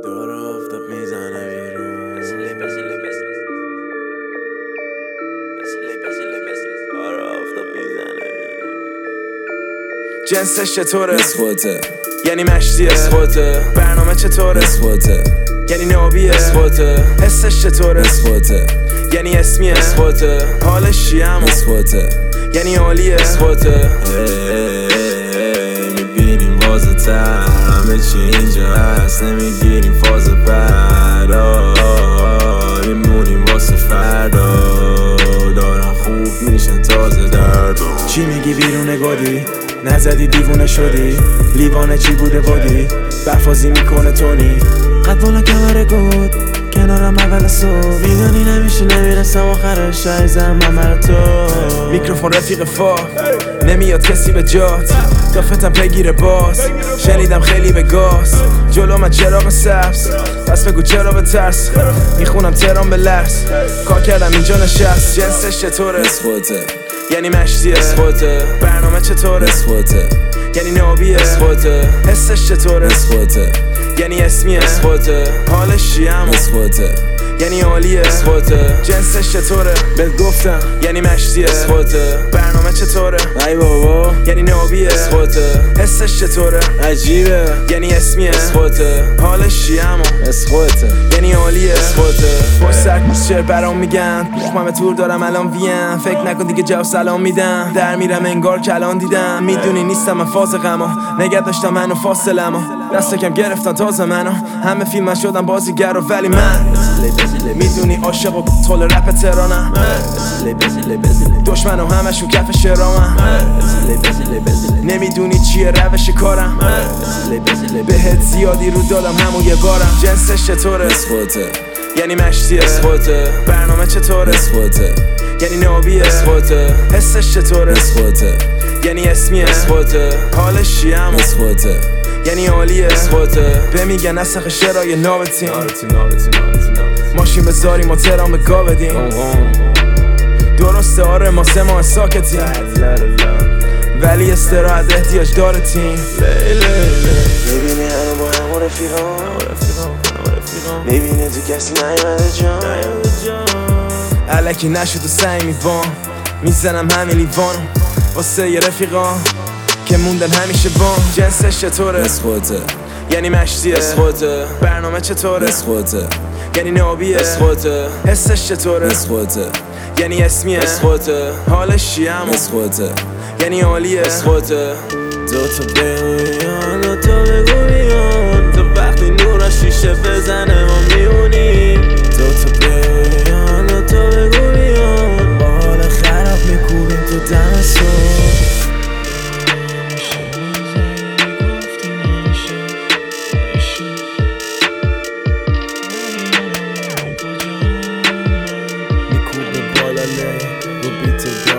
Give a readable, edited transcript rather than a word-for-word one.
دور آفتاب میزنه بیرون. دور آفتاب میزنه بیرون. جنسش چطوره؟ نسخوته یعنی مشتیه. نسخوته برنامه چطوره؟ نسخوته یعنی نابیه. نسخوته حسش چطوره؟ نسخوته یعنی اسمیه. نسخوته حالش چیه اما نسخوته یعنی عالیه. نسخوته میبینیم واسه تر همه چی اینجا هست، نمیگیریم فاز بعد میمونیم واسه فردا، دارن خوب میشن تازه درد. چی میگی بیرون گادی؟ نزدی دیوونه شدی؟ لیوانه چی بوده بادی؟ برفازی میکنه تونی قد بالا کمره گود کنارم اول صبح میدونی نمیشه نمیرسم آخرش عیزم من تو. میکروفون رفیق فا نمیاد کسی به جات دافتم پیگیر باز شنیدم خیلی به گاز جلو من چراغ سبز پس بگو چرا به ترس میخونم ترام به لرز کار کردم اینجا نشست. جنسش چطوره؟ نسخوته یعنی مشتیه. نسخوته برنامه چطوره؟ نسخوته یعنی نابیه. نسخوته حسش چطوره؟ نسخوته یعنی اسمیه. نسخوته حالش چیه اما نسخوته یعنی عالیه. نسخوته جنسش چطوره؟ بهت گفتم یعنی مشتیه. نسخوته برنامه چطوره؟ ای بابا یعنی نابیه. نسخوته حسش چطوره؟ عجیبه یعنی اسمیه. نسخوته حالش چیه اما نسخوته یعنی عالیه. نسخوته پشت سر چه برام میگن من تور دارم الان ویم فکر نکن دیگه جواب سلام میدم در میرم انگار کلان دیدم میدونی نیستم من فاز غما نگه داشتم منو فاصلمو دست کم گرفتن تازه منو همه فیلم شدم بازیگر و ولی من میدونی عاشق و طول رپ تهرانم دشمن و همشون کف شرامم نمیدونی چیه روش کارم بهت زیادی رو دادم همون یه بارم. جنسش چطوره؟ نسخوته یعنی مشتیه. نسخوته برنامه چطوره؟ نسخوته یعنی نابیه. نسخوته حسش چطوره؟ نسخوته یعنی اسمیه. نسخوته حالش چیه اما نسخوته یعنی عالیه. نسخوته به میگن نسخ شرای نابتیم ماشین بذاریم و ترام به گا بدیم درسته آره ما 3 ماه ساکتیم ولی استراحت احتیاج داره تیم. میبینی همه با همون رفیقان میبینی تو کسی نیومده جان علکی نشد و سعی میوان میزنم همین لیوانو واسه یه رفیقان که موندن همیشه بان. جنسش چطوره؟ نسخوته یعنی مشتیه. نسخوته برنامه چطوره؟ نسخوته یعنی نابیه. نسخوته حسش چطوره؟ نسخوته یعنی اسمیه. نسخوته حالش چیه اما نسخوته یعنی عالیه. نسخوته دوتا بگویان دوتا بگویان تو وقتی نور از شیشه بزنه ما میمونیم دوتا بگویان دوتا بگویان با حال خراب میکوبیم تو دم صبح. میکوبه بالا لی رو بیت